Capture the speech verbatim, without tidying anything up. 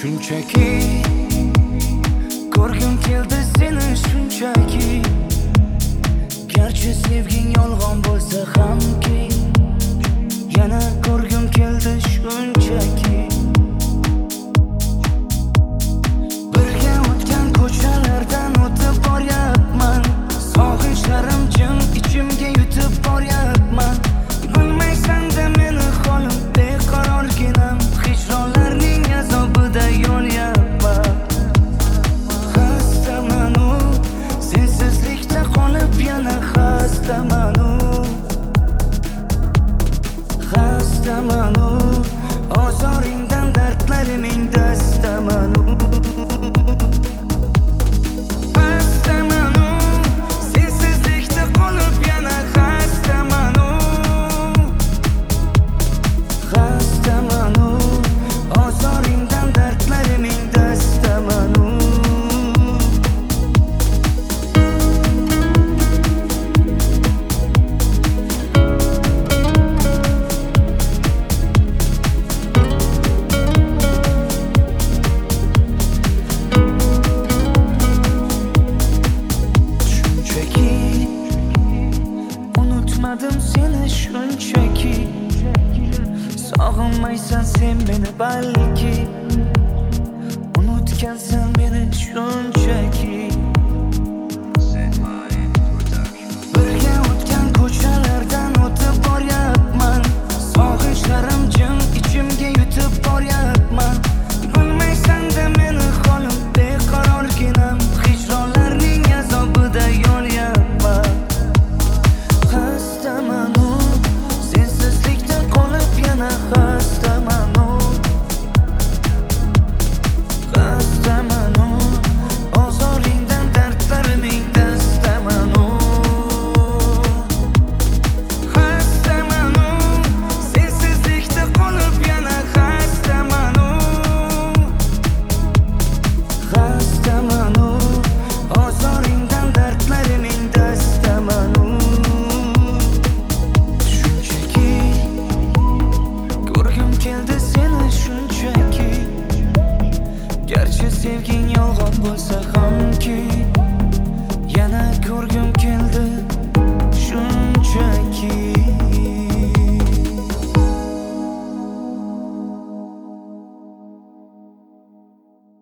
Shunchaki ko'rgim keldi seni shunchaki, garchi sevging yolg'on bo'lsa hamki, yana ko'rgim keldi shunchaki. Birga o'tgan ko'chalardan o'tib boryapman, sog'inchlarim jim ichimga yutib boryapman. Bilmaysan-da meni holim beqarorginam, hijronlarning azobida yonyapman. Xastaman-u, sensizlikda qolib yana xastaman-u, xastaman-u, ozoringdan dardlariming dastaman-u. Unutmadim seni shunchaki, sog'inmaysan sen meni balki, unutgansan meni shunchaki. Birga o'tgan ko'chalardan o'tib boryapman, sog'inchlarim jim ichimga yutib boryapman. Bilmaysan-da meni holim beqarorginam, hijronlarning azobida yonyapman. Xastaman-u, sensizlikda qolib yana xastaman-u, xastaman-u, ozoringdan dardlariming dastaman-u. Xastaman-u, sensizlikda qolib yana xastaman-u, xastaman-u, ozoringdan dardlariming dastaman-u. Keldi seni shunchaki, garchi sevging yolg'on bo'lsa ham